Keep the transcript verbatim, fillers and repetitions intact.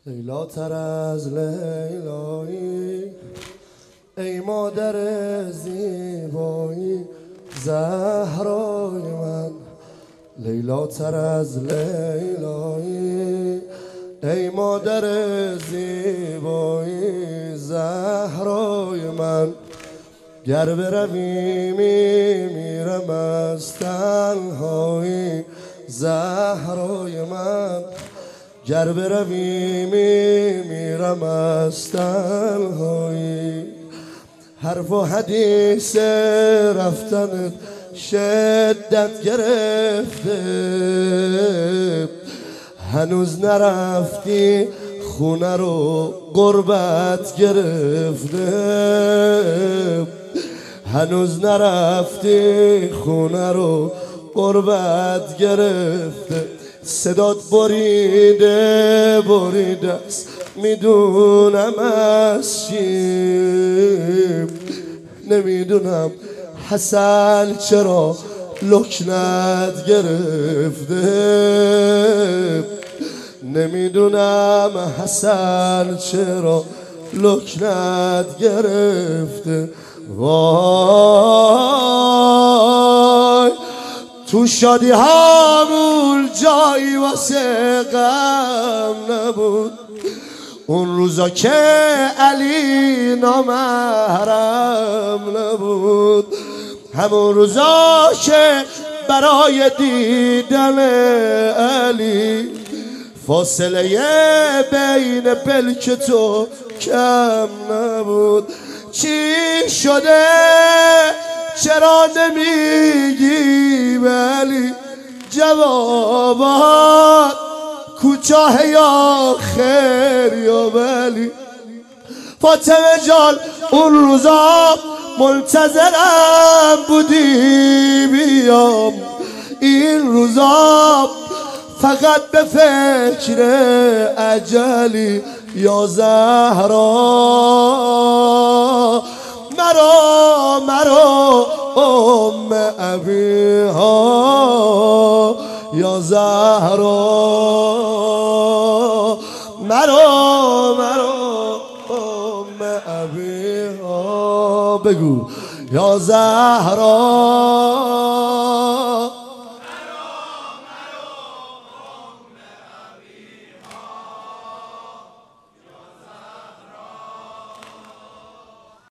لیلا تر از لیلایی، ای مادر زیبایی زهرای من. لیلا تر از لیلایی، ای مادر زیبایی زهرای من. گر بروی میمیرم از تنهایی زهرای من. گر بروی میمیرم از تنهایی. حرف و حدیث رفتنت شدت گرفته، هنوز نرفتی خونه رو غربت گرفته. هنوز نرفتی خونه رو غربت گرفته. صدات بریده بریده است، میدونم از چی. نمیدونم حسن چرا لکنت گرفته. نمیدونم حسن چرا لکنت گرفته. وای تو شادی همون جایی واسه غم نبود. اون روزا که علی نامحرم نبود. همون روزا که برای دیدن علی فاصله بین پلک تو کم نبود. چی شده چرا نمیگی ولی جوابات کوتاه یا خیر یا ولی. فاطمه جان اون روزا منتظرم بودی بیام، این روزا فقط به فکر اجلی یا زهرا. مرا مرا ام ابیها یا زهرا. مرا مرا ام ابیها بگو یا زهرا.